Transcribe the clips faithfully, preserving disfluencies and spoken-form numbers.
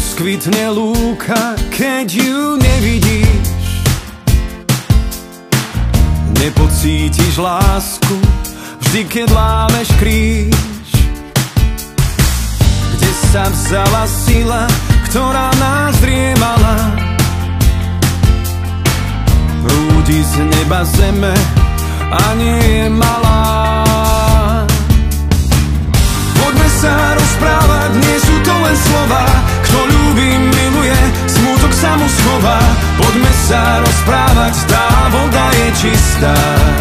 Nerozkvitne lúka, keď ju nevidíš. Nepocítiš lásku, vždy keď lámeš kríž. Kde sa vzala sila, ktorá nás driemala? Prúdi z neba zeme a nie je malá. Poďme sa rozprávať, nie sú to len slova. Kto ľúbi, miluje, smútok sa mu schová. Poďme sa rozprávať, tá voda je čistá.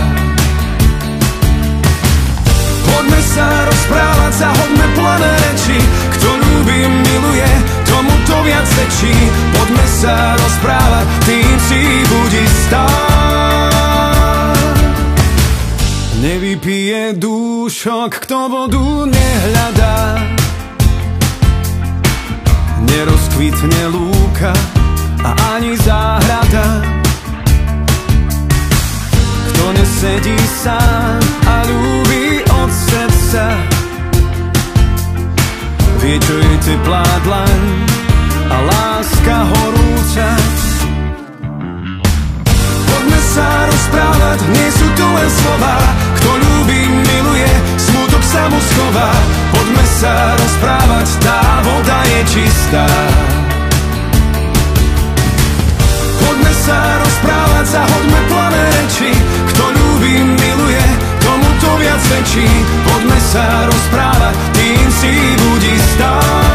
Poďme sa rozprávať, zahodme plané reči. Kto ľúbi, miluje, tomu to viac sečí. Poďme sa rozprávať, tým si buď istá. Nevypije dúšok, kto vodu nehľadá. Nerozkvitne lúka a ani záhrada. Kto nesedí sám a ľúbi od srdca, vie, čo je teplá dlaň a láska horúca. Poďme sa rozprávať, nie sú to len slova. Kto ľúbi, miluje, smútok sa mu schová. Poďme sa rozprávať, tá voda je čistá. Poďme sa rozprávať, zahodme plané reči. Kto ľúbi, miluje, tomu to viac svedčí. Poďme sa rozprávať, tým si buď istá.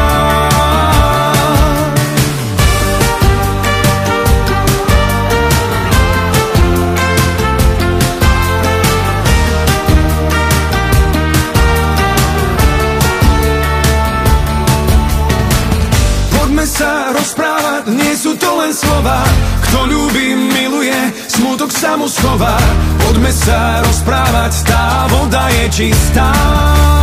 Sa rozprávať, nie sú to len slova. Kto ľúbi, miluje, smútok sa mu schová. Poďme sa rozprávať, tá voda je čistá.